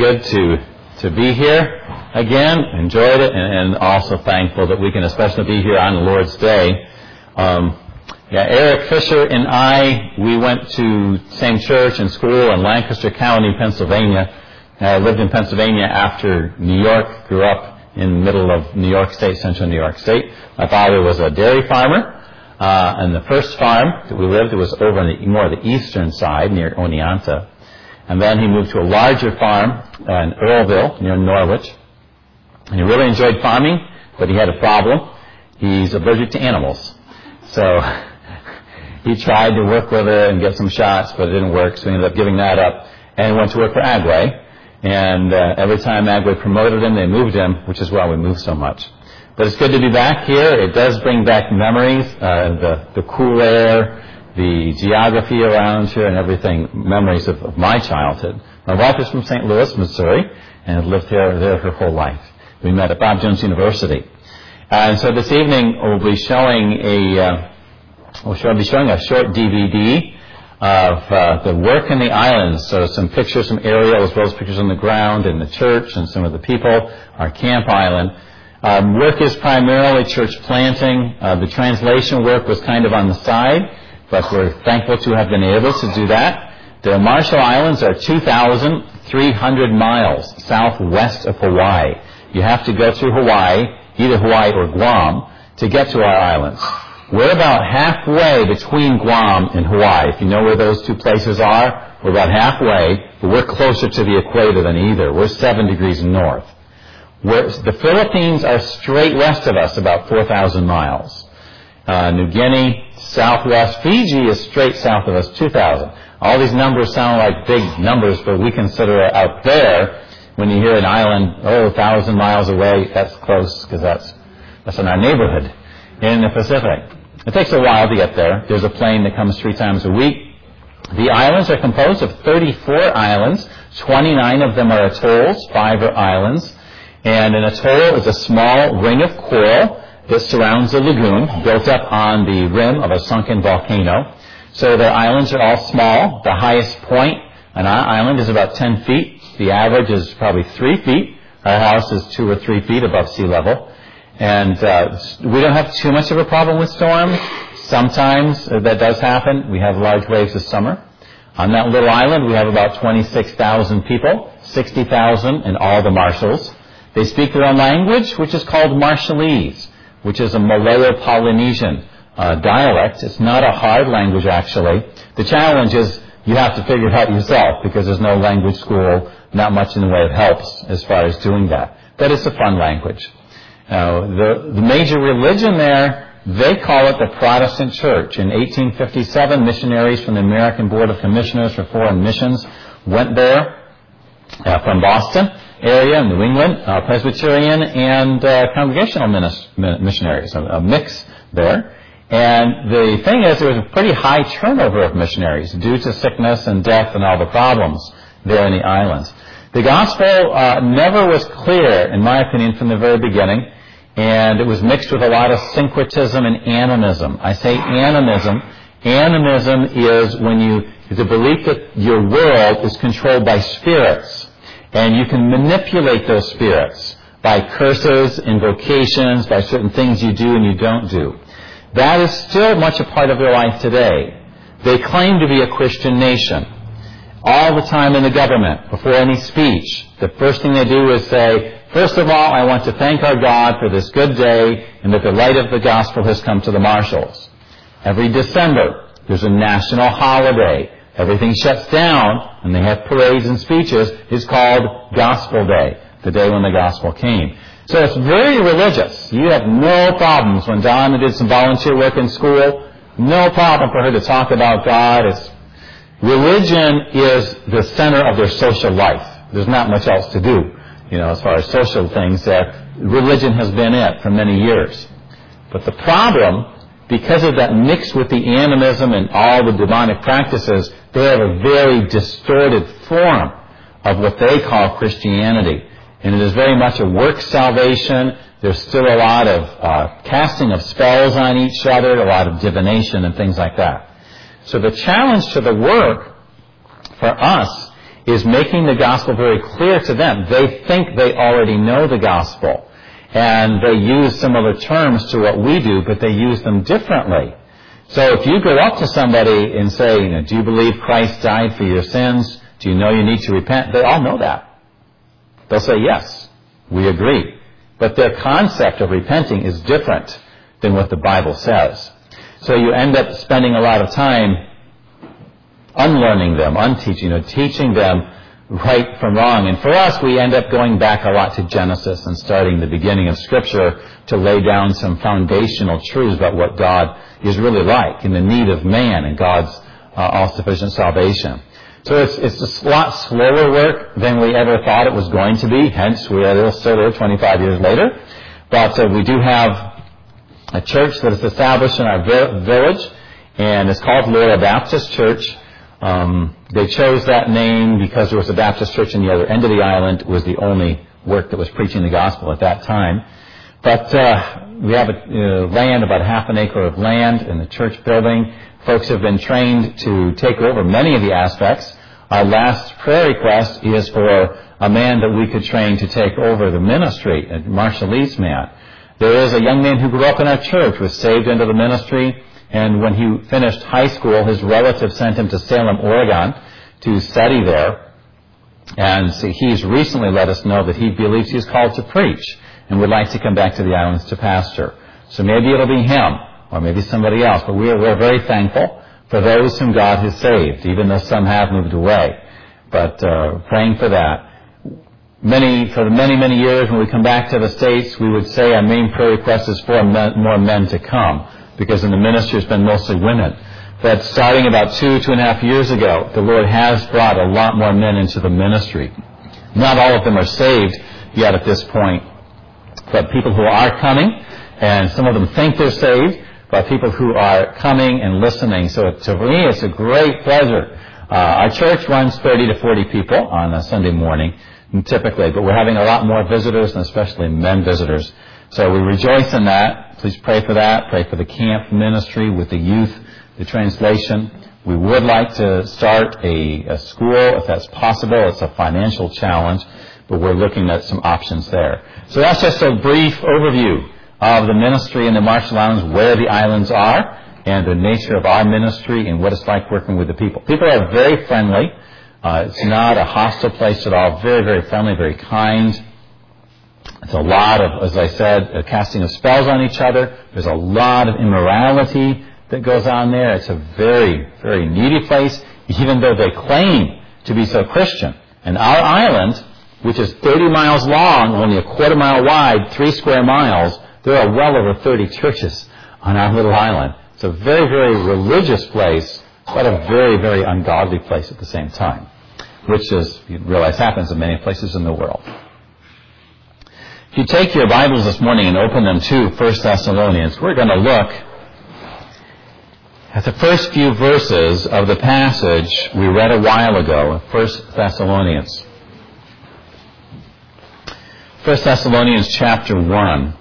good to be here again. Enjoyed it, and also thankful that we can especially be here on the Lord's Day. Eric Fisher and I, we went to the same church and school in Lancaster County, Pennsylvania. I lived in Pennsylvania after New York, grew up in the middle of New York State, central New York State. My father was a dairy farmer, and the first farm that we lived, it was over on more of the eastern side, near Oneonta. And then he moved to a larger farm in Earlville, near Norwich. And he really enjoyed farming, but he had a problem. He's allergic to animals. So he tried to work with it and get some shots, but it didn't work, so he ended up giving that up and went to work for Agway. And every time Agway promoted him, they moved him, which is why we moved so much. But it's good to be back here. It does bring back memories, the cool air, the geography around here, and everything, memories of my childhood. My wife is from St. Louis, Missouri, and has lived there her whole life. We met at Bob Jones University. And so this evening we'll be showing a short DVD of the work in the islands. So some pictures from aerial as well as pictures on the ground in the church and some of the people, our camp island. Work is primarily church planting. The translation work was kind of on the side, but we're thankful to have been able to do that. The Marshall Islands are 2,300 miles southwest of Hawaii. You have to go through Hawaii, either Hawaii or Guam, to get to our islands. We're about halfway between Guam and Hawaii. If you know where those two places are, we're about halfway, but we're closer to the equator than either. We're 7 degrees north. The Philippines are straight west of us, about 4,000 miles. New Guinea, southwest. Fiji is straight south of us, 2,000. All these numbers sound like big numbers, but we consider it out there. When you hear an island, 1,000 miles away, that's close, because that's in our neighborhood in the Pacific. It takes a while to get there. There's a plane that comes 3 times a week. The islands are composed of 34 islands. 29 of them are atolls, 5 are islands. And an atoll is a small ring of coral that surrounds a lagoon built up on the rim of a sunken volcano. So the islands are all small. The highest point on our island is about 10 feet. The average is probably 3 feet. Our house is 2 or 3 feet above sea level. And we don't have too much of a problem with storms. Sometimes that does happen. We have large waves this summer. On that little island, we have about 26,000 people, 60,000 in all the Marshalls. They speak their own language, which is called Marshallese, which is a Malayo-Polynesian dialect. It's not a hard language, actually. The challenge is you have to figure it out yourself because there's no language school, not much in the way of helps as far as doing that. But it's a fun language. The major religion there, they call it the Protestant Church. In 1857, missionaries from the American Board of Commissioners for Foreign Missions went there from Boston area, New England, Presbyterian and Congregational missionaries, a mix there. And the thing is, there was a pretty high turnover of missionaries due to sickness and death and all the problems there in the islands. The gospel never was clear, in my opinion, from the very beginning, and it was mixed with a lot of syncretism and animism. I say animism. Animism is the belief that your world is controlled by spirits, and you can manipulate those spirits by curses, invocations, by certain things you do and you don't do. That is still much a part of their life today. They claim to be a Christian nation. All the time in the government, before any speech, the first thing they do is say, first of all, I want to thank our God for this good day and that the light of the gospel has come to the Marshalls. Every December, there's a national holiday. Everything shuts down and they have parades and speeches. It's called Gospel Day, the day when the gospel came. So it's very religious. You have no problems. When Donna did some volunteer work in school, no problem for her to talk about God. Religion is the center of their social life. There's not much else to do, as far as social things. Religion has been it for many years. But the problem, because of that mix with the animism and all the demonic practices, they have a very distorted form of what they call Christianity. And it is very much a work salvation. There's still a lot of casting of spells on each other, a lot of divination and things like that. So the challenge to the work for us is making the gospel very clear to them. They think they already know the gospel, and they use similar terms to what we do, but they use them differently. So if you go up to somebody and say, do you believe Christ died for your sins? Do you know you need to repent? They all know that. They'll say, yes, we agree. But their concept of repenting is different than what the Bible says. So you end up spending a lot of time unlearning them, unteaching, teaching them right from wrong. And for us, we end up going back a lot to Genesis and starting the beginning of Scripture to lay down some foundational truths about what God is really like and the need of man and God's all-sufficient salvation. So it's a lot slower work than we ever thought it was going to be. Hence, we are still there 25 years later. But we do have a church that is established in our village, and it's called Laura Baptist Church. They chose that name because there was a Baptist church on the other end of the island. It was the only work that was preaching the gospel at that time. But we have land, about half an acre of land in the church building. Folks have been trained to take over many of the aspects. Our last prayer request is for a man that we could train to take over the ministry, a Marshallese man. There is a young man who grew up in our church, was saved into the ministry, and when he finished high school, his relatives sent him to Salem, Oregon to study there. And so he's recently let us know that he believes he's called to preach and would like to come back to the islands to pastor. So maybe it'll be him or maybe somebody else. But we're very thankful for those whom God has saved, even though some have moved away. But praying for that. For many years when we come back to the States, we would say our main prayer request is for more men to come, because in the ministry it's been mostly women. But starting about 2.5 years ago, the Lord has brought a lot more men into the ministry. Not all of them are saved yet at this point, but people who are coming, and some of them think they're saved, but people who are coming and listening. So for me, it's a great pleasure. Our church runs 30 to 40 people on a Sunday morning, typically, but we're having a lot more visitors, and especially men visitors. So we rejoice in that. Please pray for that. Pray for the camp ministry with the youth, the translation. We would like to start a school if that's possible. It's a financial challenge, but we're looking at some options there. So that's just a brief overview of the ministry in the Marshall Islands, where the islands are, and the nature of our ministry and what it's like working with the people. People are very friendly. It's not a hostile place at all. Very, very friendly, very kind. It's a lot of, as I said, casting of spells on each other. There's a lot of immorality that goes on there. It's a very, very needy place, even though they claim to be so Christian. And our island, which is 30 miles long, only a quarter mile wide, 3 square miles, there are well over 30 churches on our little island. It's a very, very religious place, but a very, very ungodly place at the same time, which is, you realize, happens in many places in the world. If you take your Bibles this morning and open them to 1 Thessalonians, we're going to look at the first few verses of the passage we read a while ago, 1 Thessalonians. 1 Thessalonians chapter 1.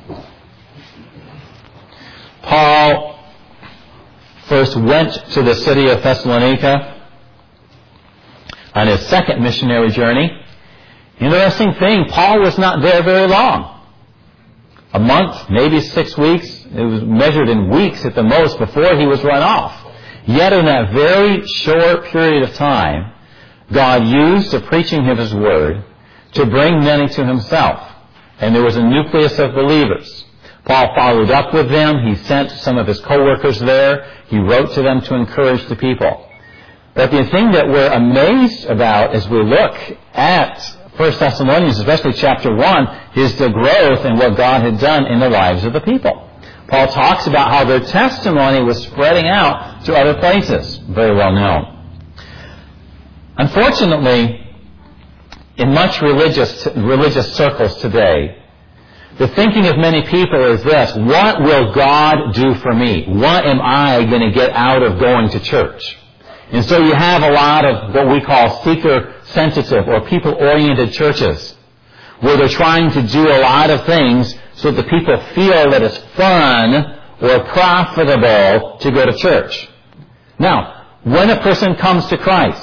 Paul first went to the city of Thessalonica on his second missionary journey. Interesting thing, Paul was not there very long. A month, maybe 6 weeks. It was measured in weeks at the most before he was run off. Yet in that very short period of time, God used the preaching of His Word to bring many to Himself. And there was a nucleus of believers. Paul followed up with them. He sent some of his co-workers there. He wrote to them to encourage the people. But the thing that we're amazed about as we look at 1 Thessalonians, especially chapter 1, is the growth in what God had done in the lives of the people. Paul talks about how their testimony was spreading out to other places, very well known. Unfortunately, in much religious circles today, the thinking of many people is this: what will God do for me? What am I going to get out of going to church? And so you have a lot of what we call seeker-sensitive or people-oriented churches, where they're trying to do a lot of things so that the people feel that it's fun or profitable to go to church. Now, when a person comes to Christ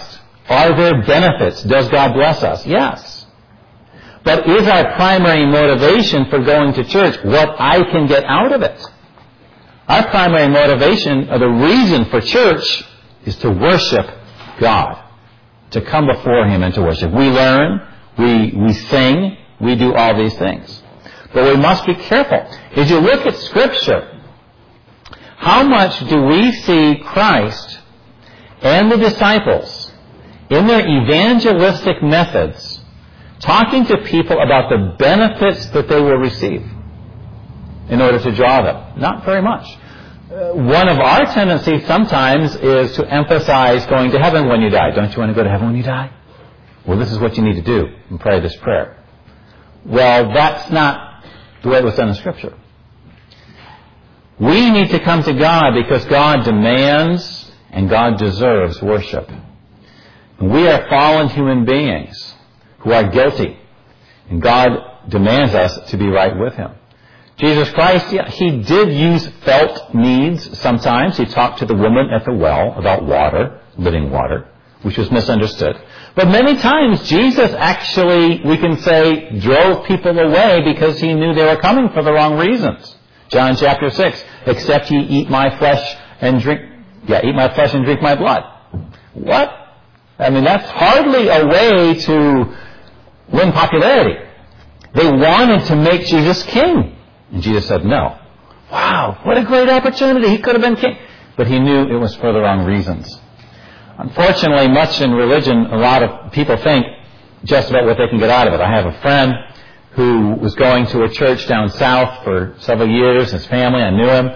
Are there benefits? Does God bless us? Yes. But is our primary motivation for going to church what I can get out of it? Our primary motivation, or the reason for church, is to worship God, to come before Him and to worship. We learn, we sing, we do all these things. But we must be careful. As you look at Scripture, how much do we see Christ and the disciples in their evangelistic methods talking to people about the benefits that they will receive in order to draw them? Not very much. One of our tendencies sometimes is to emphasize going to heaven when you die. Don't you want to go to heaven when you die? Well, this is what you need to do and pray this prayer. Well, that's not the way it was done in Scripture. We need to come to God because God demands and God deserves worship. And we are fallen human beings who are guilty. And God demands us to be right with Him. Jesus Christ, He did use felt needs sometimes. He talked to the woman at the well about water, living water, which was misunderstood. But many times Jesus actually, we can say, drove people away because He knew they were coming for the wrong reasons. John chapter 6, except ye eat my flesh and drink my blood. What? I mean, that's hardly a way to win popularity. They wanted to make Jesus king. And Jesus said no. Wow, what a great opportunity. He could have been king. But He knew it was for the wrong reasons. Unfortunately, much in religion, a lot of people think just about what they can get out of it. I have a friend who was going to a church down south for several years. His family, I knew him.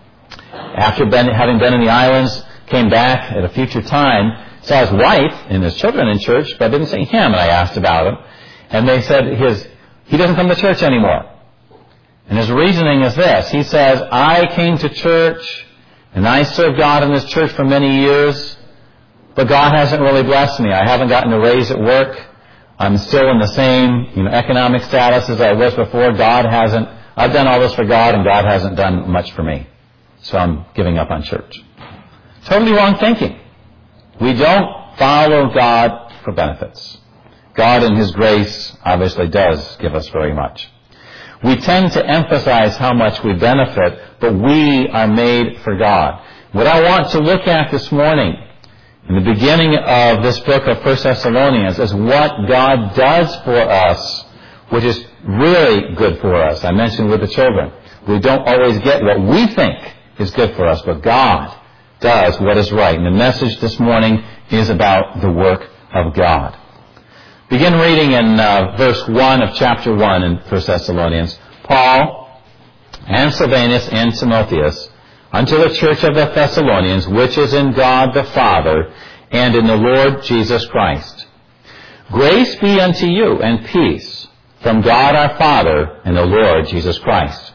After having been in the islands, came back at a future time, saw his wife and his children in church, but didn't see him. And I asked about him. And they said he doesn't come to church anymore. And his reasoning is this. He says, I came to church and I served God in this church for many years, but God hasn't really blessed me. I haven't gotten a raise at work. I'm still in the same, economic status as I was before. I've done all this for God and God hasn't done much for me. So I'm giving up on church. Totally wrong thinking. We don't follow God for benefits. God in His grace obviously does give us very much. We tend to emphasize how much we benefit, but we are made for God. What I want to look at this morning, in the beginning of this book of 1 Thessalonians, is what God does for us, which is really good for us. I mentioned with the children, we don't always get what we think is good for us, but God does what is right. And the message this morning is about the work of God. Begin reading in verse 1 of chapter 1 in 1 Thessalonians. Paul and Silvanus and Timotheus, unto the church of the Thessalonians, which is in God the Father and in the Lord Jesus Christ. Grace be unto you and peace from God our Father and the Lord Jesus Christ.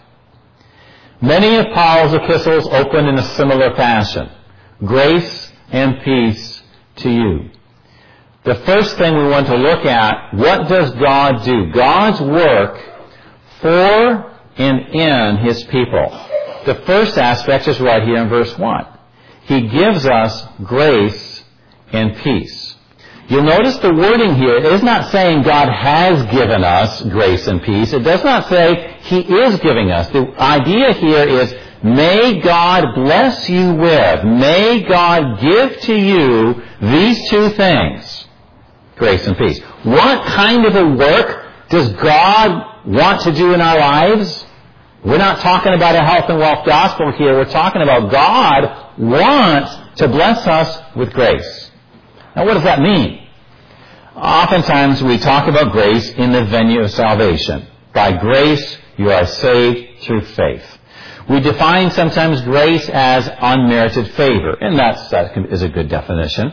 Many of Paul's epistles open in a similar fashion. Grace and peace to you. The first thing we want to look at, what does God do? God's work for and in His people. The first aspect is right here in verse 1. He gives us grace and peace. You'll notice the wording here is not saying God has given us grace and peace. It does not say He is giving us. The idea here is, may God bless you with, may God give to you these two things, grace and peace. What kind of a work does God want to do in our lives? We're not talking about a health and wealth gospel here. We're talking about God wants to bless us with grace. Now, what does that mean? Oftentimes, we talk about grace in the venue of salvation. By grace, you are saved through faith. We define sometimes grace as unmerited favor, and that is a good definition.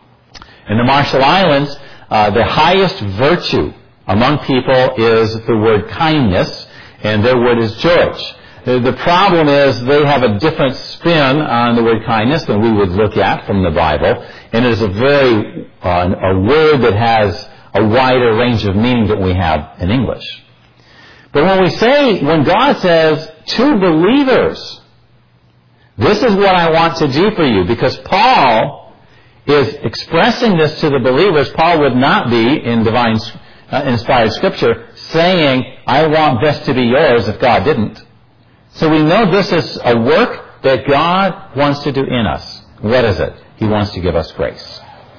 In the Marshall Islands, the highest virtue among people is the word kindness, and their word is George. The problem is they have a different spin on the word kindness than we would look at from the Bible, and it is a word that has a wider range of meaning than we have in English. But when God says to believers, this is what I want to do for you, because Paul is expressing this to the believers. Paul would not be, in divine inspired Scripture, saying, I want this to be yours, if God didn't. So we know this is a work that God wants to do in us. What is it? He wants to give us grace.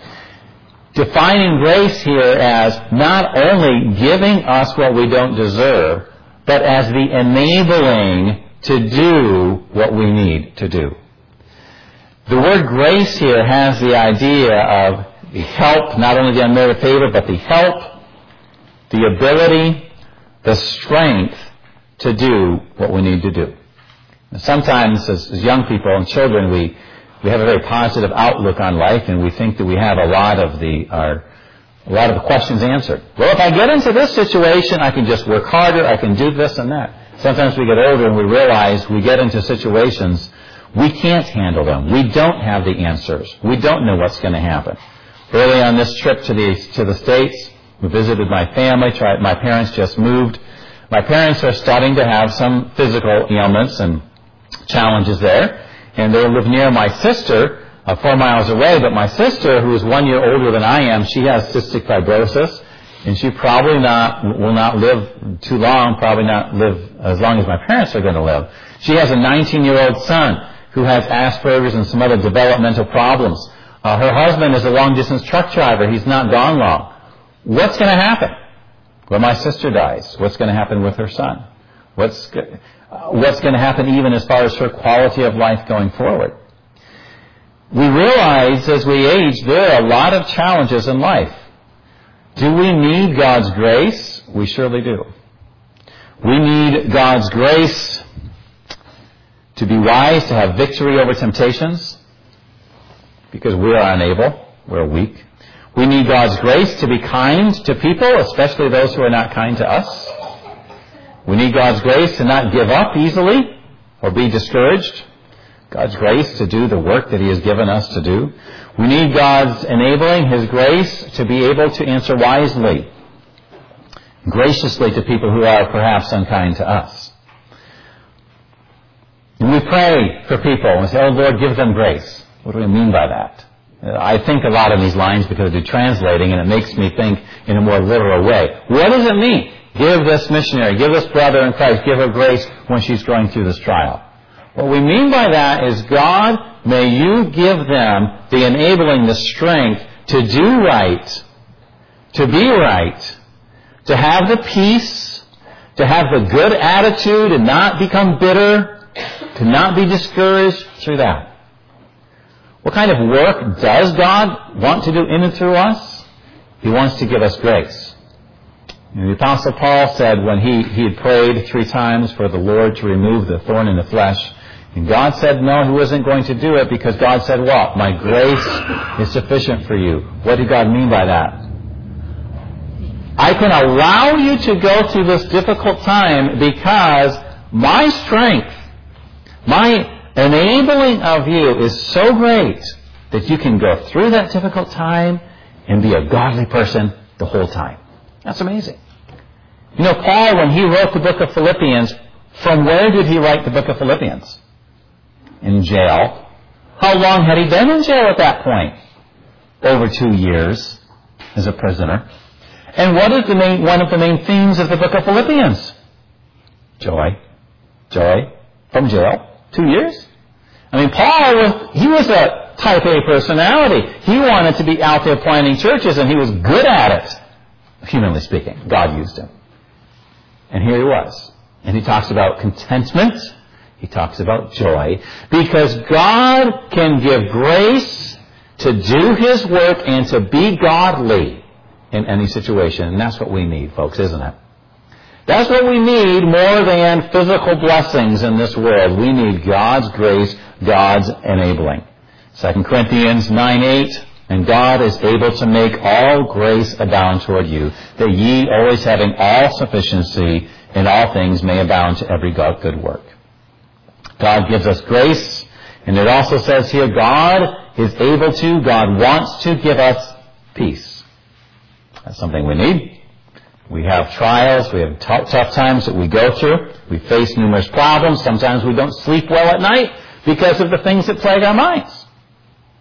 Defining grace here as not only giving us what we don't deserve, but as the enabling to do what we need to do. The word grace here has the idea of the help, not only the unmerited favor, but the help, the ability, the strength to do what we need to do. Sometimes as young people and children, we have a very positive outlook on life, and we think that we have a lot of the questions answered. Well, if I get into this situation, I can just work harder, I can do this and that. Sometimes we get older and we realize we get into situations, we can't handle them. We don't have the answers. We don't know what's going to happen. Early on this trip to the States, we visited my family. My parents just moved. My parents are starting to have some physical ailments and challenges there. And they live near my sister, 4 miles away. But my sister, who is 1 year older than I am, she has cystic fibrosis. And she probably will not live too long, probably not live as long as my parents are going to live. She has a 19-year-old son who has Asperger's and some other developmental problems. Her husband is a long-distance truck driver. He's not gone long. What's going to happen? Well, my sister dies. What's going to happen with her son? What's going to happen even as far as her quality of life going forward? We realize as we age there are a lot of challenges in life. Do we need God's grace? We surely do. We need God's grace to be wise, to have victory over temptations, because we are unable, we're weak. We need God's grace to be kind to people, especially those who are not kind to us. We need God's grace to not give up easily or be discouraged. God's grace to do the work that He has given us to do. We need God's enabling, His grace, to be able to answer wisely, graciously to people who are perhaps unkind to us. And we pray for people and say, oh Lord, give them grace. What do we mean by that? I think a lot of these lines because I do translating, and it makes me think in a more literal way. What does it mean? Give this missionary, give this brother in Christ, give her grace when she's going through this trial. What we mean by that is, God, may you give them the enabling, the strength to do right, to be right, to have the peace, to have the good attitude and not become bitter, to not be discouraged through that. What kind of work does God want to do in and through us? He wants to give us grace. And the Apostle Paul said when he had prayed 3 times for the Lord to remove the thorn in the flesh, and God said no, He wasn't going to do it because God said what? My grace is sufficient for you. What did God mean by that? I can allow you to go through this difficult time because my strength, my enabling of you is so great that you can go through that difficult time and be a godly person the whole time. That's amazing. You know, Paul, when he wrote the book of Philippians, from where did he write the book of Philippians? In jail. How long had he been in jail at that point? Over 2 years as a prisoner. And what is one of the main themes of the book of Philippians? Joy. Joy from jail. 2 years? I mean, Paul, he was a type A personality. He wanted to be out there planting churches, and he was good at it. Humanly speaking, God used him. And here he was. And he talks about contentment. He talks about joy. Because God can give grace to do His work and to be godly in any situation. And that's what we need, folks, isn't it? That's what we need more than physical blessings in this world. We need God's grace, God's enabling. 2 Corinthians 9:8, and God is able to make all grace abound toward you, that ye always having all sufficiency in all things may abound to every good work. God gives us grace, and it also says here, God is able to, God wants to give us peace. That's something we need. We have trials, we have tough times that we go through. We face numerous problems. Sometimes we don't sleep well at night because of the things that plague our minds.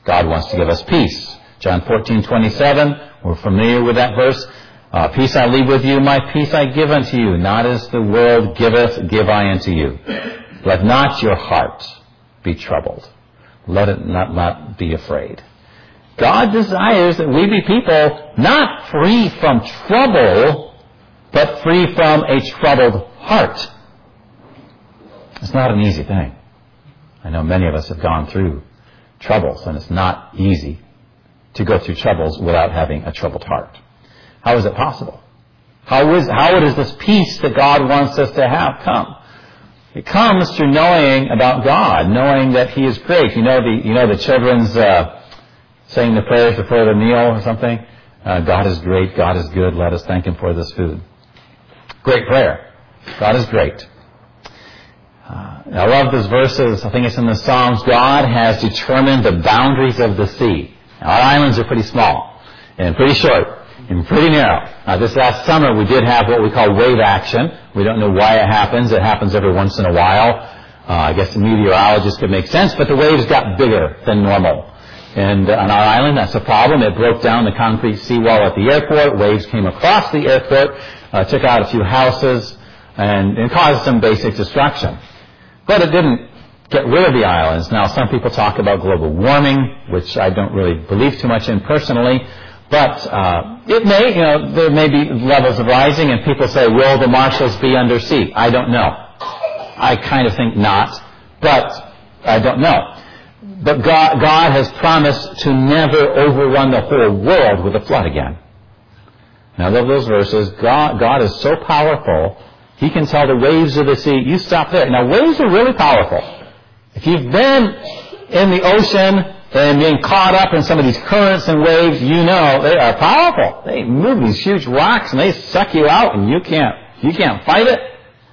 God wants to give us peace. John 14:27, we're familiar with that verse. Peace I leave with you, my peace I give unto you. Not as the world giveth, give I unto you. Let not your heart be troubled. Let it not be afraid. God desires that we be people not free from trouble, but free from a troubled heart. It's not an easy thing. I know many of us have gone through troubles, and it's not easy to go through troubles without having a troubled heart. How is it possible? How does this peace that God wants us to have come? It comes through knowing about God, knowing that He is great. You know the children's saying the prayers before the meal or something? God is great, God is good, let us thank Him for this food. Great prayer. God is great. I love those verses. I think it's in the Psalms. God has determined the boundaries of the sea. Now, our islands are pretty small and pretty short and pretty narrow. This last summer we did have what we call wave action. We don't know why it happens. It happens every once in a while. I guess the meteorologists could make sense, but the waves got bigger than normal. And on our island, that's a problem. It broke down the concrete seawall at the airport. Waves came across the airport, took out a few houses, and caused some basic destruction. But it didn't get rid of the islands. Now, some people talk about global warming, which I don't really believe too much in personally. But it may, there may be levels of rising, and people say, will the Marshalls be under sea? I don't know. I kind of think not, but I don't know. But God has promised to never overrun the whole world with a flood again. Now, I love those verses. God is so powerful, He can tell the waves of the sea, you stop there. Now, waves are really powerful. If you've been in the ocean and being caught up in some of these currents and waves, you know they are powerful. They move these huge rocks and they suck you out, and you can't fight it.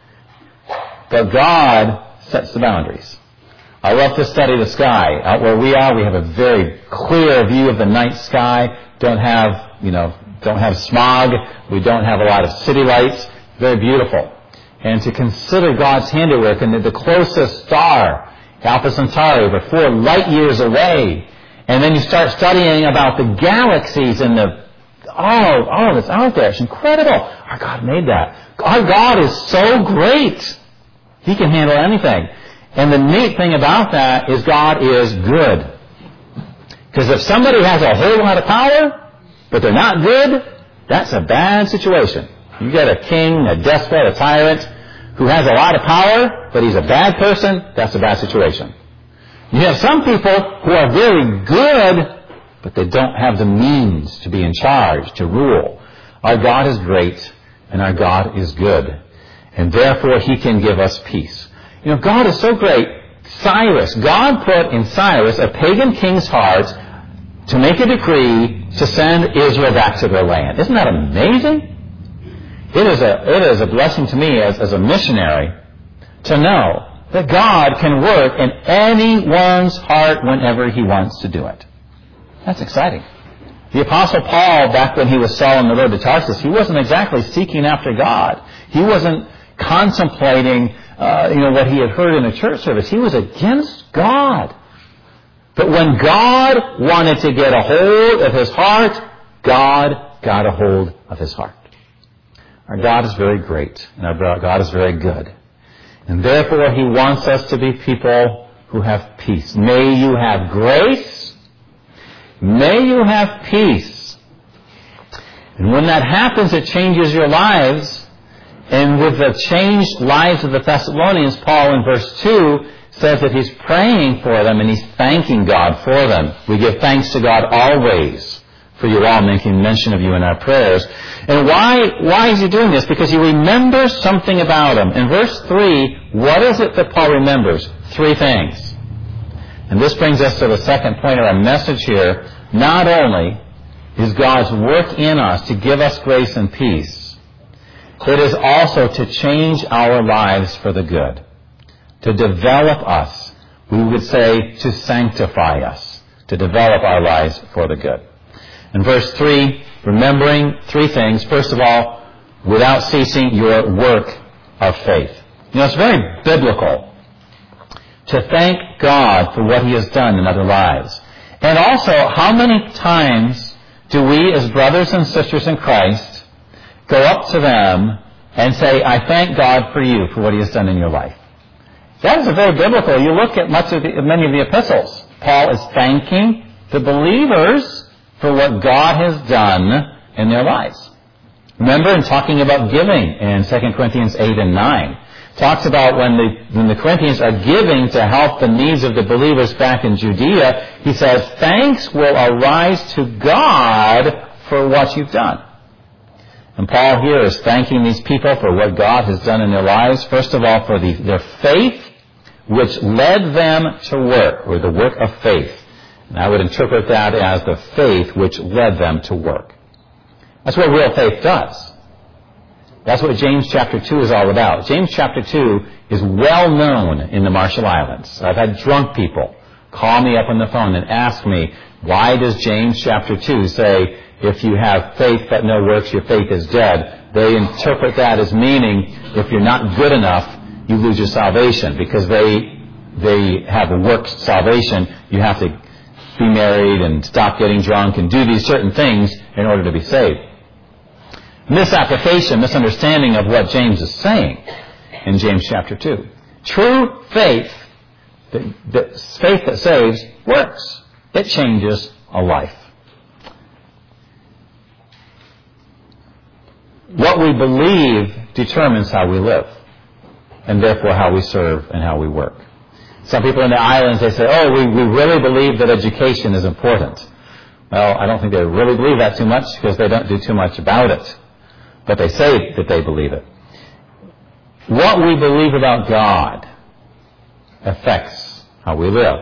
But God sets the boundaries. I love to study the sky. Out where we are, we have a very clear view of the night sky. Don't have smog. We don't have a lot of city lights. Very beautiful. And to consider God's handiwork, and the closest star, Alpha Centauri, over 4 light years away. And then you start studying about the galaxies and all that's out there. It's incredible. Our God made that. Our God is so great. He can handle anything. And the neat thing about that is God is good. Because if somebody has a whole lot of power, but they're not good, that's a bad situation. You got a king, a despot, a tyrant who has a lot of power, but he's a bad person, that's a bad situation. You have some people who are very good, but they don't have the means to be in charge, to rule. Our God is great, and our God is good. And therefore, He can give us peace. God is so great. God put in Cyrus, a pagan king's heart, to make a decree to send Israel back to their land. Isn't that amazing? It is a blessing to me as a missionary to know that God can work in anyone's heart whenever He wants to do it. That's exciting. The Apostle Paul, back when he was Saul on the road to Tarsus, he wasn't exactly seeking after God. He wasn't contemplating what he had heard in a church service. He was against God. But when God wanted to get a hold of his heart, God got a hold of his heart. Our God is very great, and our God is very good. And therefore, He wants us to be people who have peace. May you have grace. May you have peace. And when that happens, it changes your lives. And with the changed lives of the Thessalonians, Paul in verse 2 says that he's praying for them and he's thanking God for them. We give thanks to God always for you all, making mention of you in our prayers. And why is he doing this? Because he remembers something about them. In verse 3, what is it that Paul remembers? 3 things. And this brings us to the second point of our message here. Not only is God's work in us to give us grace and peace, it is also to change our lives for the good, to develop us. We would say to sanctify us, to develop our lives for the good. In verse 3, remembering 3 things. First of all, without ceasing your work of faith. It's very biblical to thank God for what He has done in other lives. And also, how many times do we as brothers and sisters in Christ go up to them and say, I thank God for you, for what He has done in your life? That is very biblical. You look at many of the epistles. Paul is thanking the believers for what God has done in their lives. Remember in talking about giving in 2 Corinthians 8 and 9, talks about when the Corinthians are giving to help the needs of the believers back in Judea, he says, thanks will arise to God for what you've done. And Paul here is thanking these people for what God has done in their lives. First of all, for their faith, which led them to work, or the work of faith. And I would interpret that as the faith which led them to work. That's what real faith does. That's what James chapter 2 is all about. James chapter 2 is well known in the Marshall Islands. I've had drunk people call me up on the phone and ask me, why does James chapter 2 say, if you have faith but no works, your faith is dead? They interpret that as meaning, if you're not good enough, you lose your salvation, because they have a works salvation. You have to be married and stop getting drunk and do these certain things in order to be saved. Misapplication, misunderstanding of what James is saying in James chapter 2. True faith, the faith that saves, works. It changes a life. What we believe determines how we live, and therefore how we serve and how we work. Some people in the islands, they say, we really believe that education is important. Well, I don't think they really believe that too much, because they don't do too much about it. But they say that they believe it. What we believe about God affects how we live.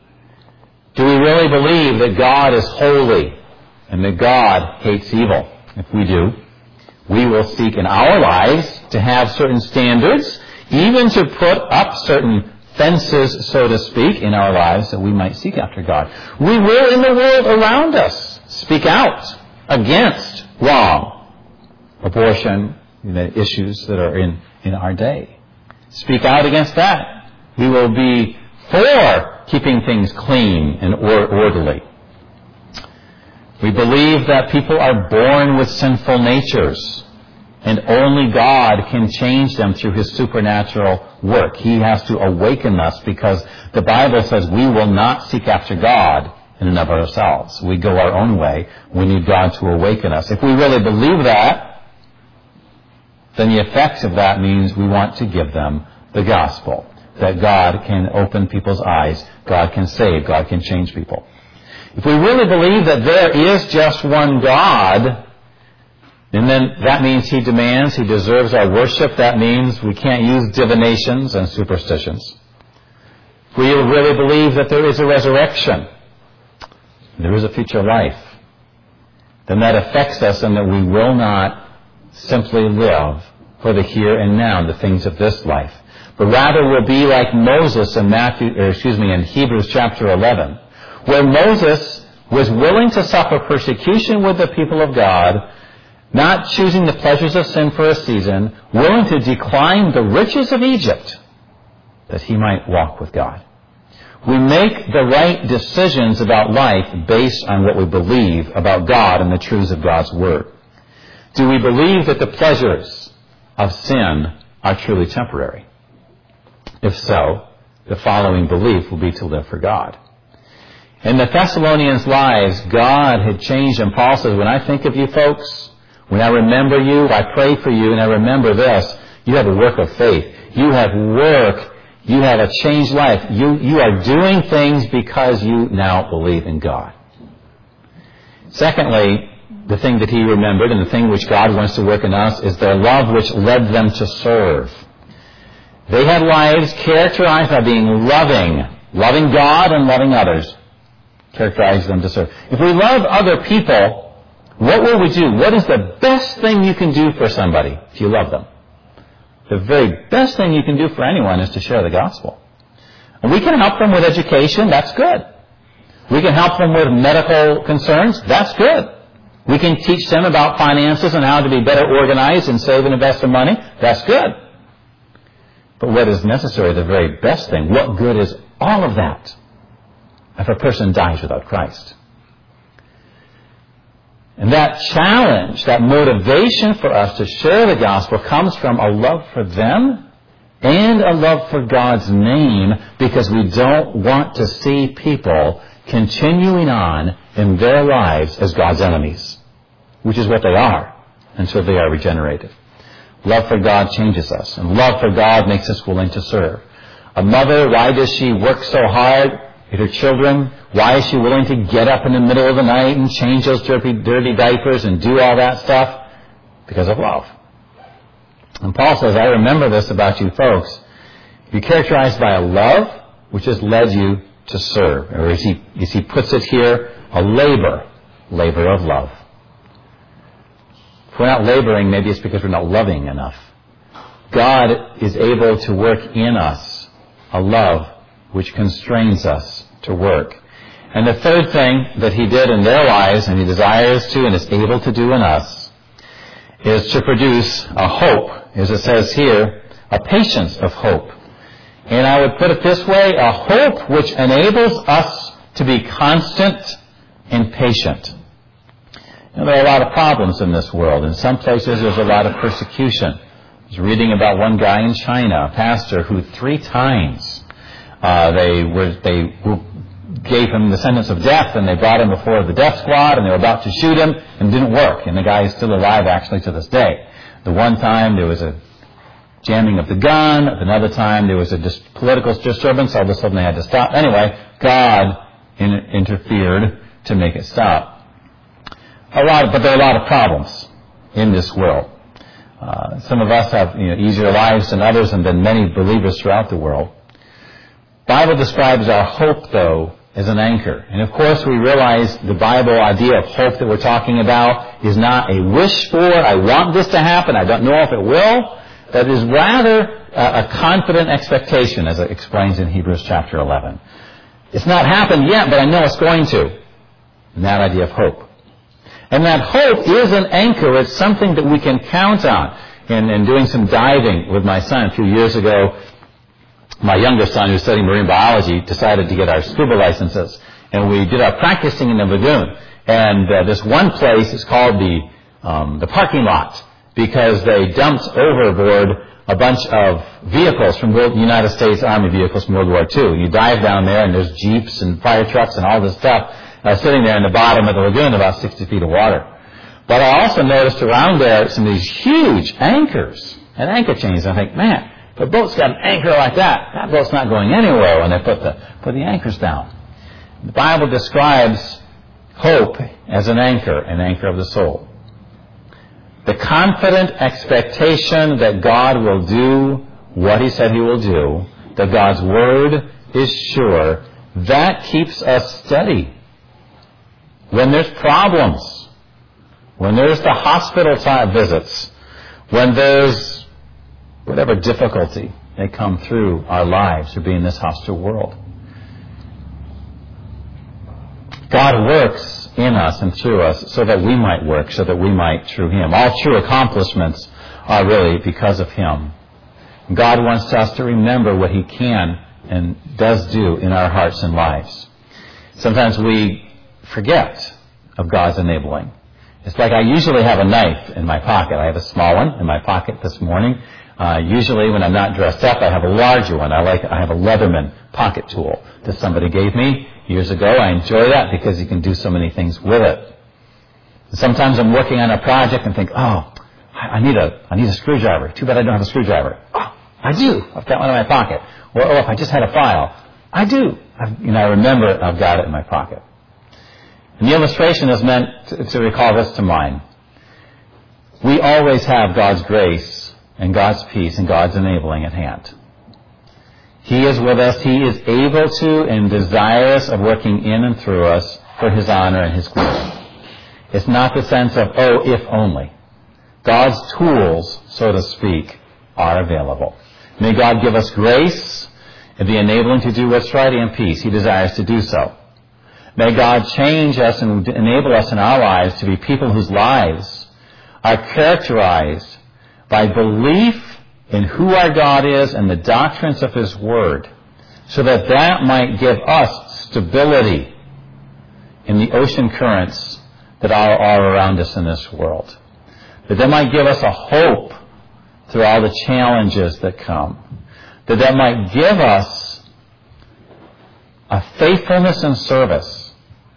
Do we really believe that God is holy and that God hates evil? If we do, we will seek in our lives to have certain standards, even to put up certain fences, so to speak, in our lives that we might seek after God. We will, in the world around us, speak out against wrong, abortion, the issues that are in our day. Speak out against that. We will be for keeping things clean and orderly. We believe that people are born with sinful natures, and only God can change them through His supernatural work. He has to awaken us, because the Bible says we will not seek after God in and of ourselves. We go our own way. We need God to awaken us. If we really believe that, then the effect of that means we want to give them the gospel, that God can open people's eyes, God can save, God can change people. If we really believe that there is just one God, and then that means He demands, He deserves our worship. That means we can't use divinations and superstitions. If we really believe that there is a resurrection, there is a future life, then that affects us, and that we will not simply live for the here and now, the things of this life, but rather will be like Moses in Hebrews chapter 11, where Moses was willing to suffer persecution with the people of God, not choosing the pleasures of sin for a season, willing to decline the riches of Egypt, that he might walk with God. We make the right decisions about life based on what we believe about God and the truths of God's Word. Do we believe that the pleasures of sin are truly temporary? If so, the following belief will be to live for God. In the Thessalonians' lives, God had changed them. Paul says, when I think of you folks, when I remember you, I pray for you, and I remember this, you have a work of faith. You have work. You have a changed life. You are doing things because you now believe in God. Secondly, the thing that he remembered, and the thing which God wants to work in us, is their love which led them to serve. They had lives characterized by being loving God and loving others. Characterized them to serve. If we love other people, what will we do? What is the best thing you can do for somebody if you love them? The very best thing you can do for anyone is to share the gospel. And we can help them with education. That's good. We can help them with medical concerns. That's good. We can teach them about finances and how to be better organized and save and invest their money. That's good. But what is necessary, the very best thing, what good is all of that if a person dies without Christ. And that challenge, that motivation for us to share the gospel comes from a love for them and a love for God's name, because we don't want to see people continuing on in their lives as God's enemies, which is what they are until they are regenerated. Love for God changes us, and love for God makes us willing to serve. A mother, why does she work so hard with her children? Why is she willing to get up in the middle of the night and change those dirty diapers and do all that stuff? Because of love. And Paul says, I remember this about you folks. You're characterized by a love which has led you to serve. Or as he puts it here, a labor of love. If we're not laboring, maybe it's because we're not loving enough. God is able to work in us a love which constrains us to work. And the third thing that he did in their lives, and he desires to and is able to do in us, is to produce a hope, as it says here, a patience of hope. And I would put it this way, a hope which enables us to be constant and patient. You know, there are a lot of problems in this world. In some places there's a lot of persecution. I was reading about one guy in China, a pastor, who 3 times they gave him the sentence of death, and they brought him before the death squad, and they were about to shoot him, and it didn't work. And the guy is still alive, actually, to this day. The one time there was a jamming of the gun. Another time there was a political disturbance. All of a sudden they had to stop. Anyway, God interfered to make it stop. But there are a lot of problems in this world. Some of us have easier lives than others, and than many believers throughout the world. The Bible describes our hope, though, as an anchor. And of course we realize the Bible idea of hope that we're talking about is not a wish for, I want this to happen, I don't know if it will. That is rather a confident expectation, as it explains in Hebrews chapter 11. It's not happened yet, but I know it's going to. And that idea of hope. And that hope is an anchor. It's something that we can count on. In doing some diving with my son a few years ago, my younger son, who's studying marine biology, decided to get our scuba licenses. And we did our practicing in the lagoon. And this one place is called the parking lot, because they dumped overboard a bunch of vehicles from the United States Army vehicles from World War II. You dive down there, and there's jeeps and fire trucks and all this stuff sitting there in the bottom of the lagoon, about 60 feet of water. But I also noticed around there some of these huge anchors and anchor chains. I think, man, if a boat's got an anchor like that boat's not going anywhere when they put the anchors down. The Bible describes hope as an anchor of the soul. The confident expectation that God will do what He said He will do, that God's Word is sure, that keeps us steady. When there's problems, when there's the hospital visits, when there's whatever difficulty may come through our lives or be in this hostile world, God works in us and through us so that we might work, so that we might through Him. All true accomplishments are really because of Him. God wants us to remember what He can and does do in our hearts and lives. Sometimes we forget of God's enabling. It's like I usually have a knife in my pocket. I have a small one in my pocket this morning. Usually when I'm not dressed up, I have a larger one. I have a Leatherman pocket tool that somebody gave me years ago. I enjoy that because you can do so many things with it. Sometimes I'm working on a project and think, I need a screwdriver. Too bad I don't have a screwdriver. Oh, I do. I've got one in my pocket. Or if I just had a file, I do. I remember I've got it in my pocket. And the illustration is meant to recall this to mind. We always have God's grace and God's peace and God's enabling at hand. He is with us. He is able to and desirous of working in and through us for His honor and His glory. It's not the sense of, if only. God's tools, so to speak, are available. May God give us grace and the enabling to do what's right and peace. He desires to do so. May God change us and enable us in our lives to be people whose lives are characterized by belief in who our God is and the doctrines of His Word, so that might give us stability in the ocean currents that are around us in this world. That might give us a hope through all the challenges that come. That might give us a faithfulness and service,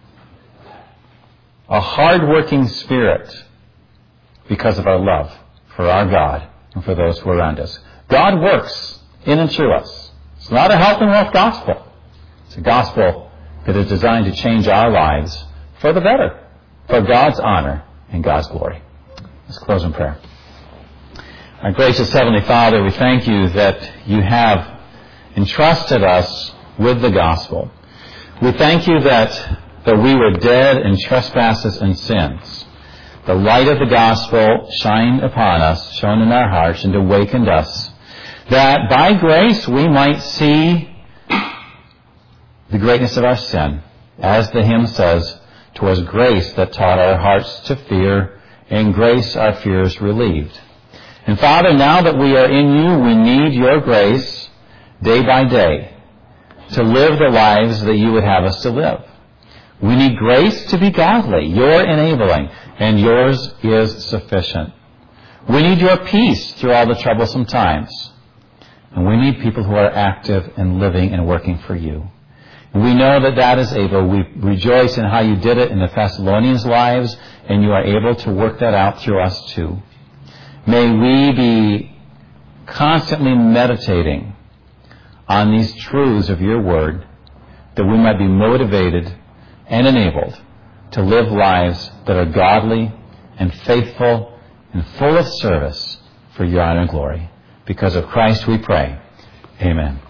a hard-working spirit because of our love for our God and for those who are around us. God works in and through us. It's not a health and wealth gospel. It's a gospel that is designed to change our lives for the better, for God's honor and God's glory. Let's close in prayer. Our gracious Heavenly Father, we thank you that you have entrusted us with the gospel. We thank you that we were dead in trespasses and sins. The light of the gospel shined upon us, shone in our hearts, and awakened us, that by grace we might see the greatness of our sin. As the hymn says, 'twas grace that taught our hearts to fear, and grace our fears relieved. And Father, now that we are in you, we need your grace day by day to live the lives that you would have us to live. We need grace to be godly, your enabling, and yours is sufficient. We need your peace through all the troublesome times. And we need people who are active and living and working for you. And we know that that is able. We rejoice in how you did it in the Thessalonians' lives, and you are able to work that out through us too. May we be constantly meditating on these truths of your word, that we might be motivated and enabled to live lives that are godly and faithful and full of service for your honor and glory. Because of Christ we pray. Amen.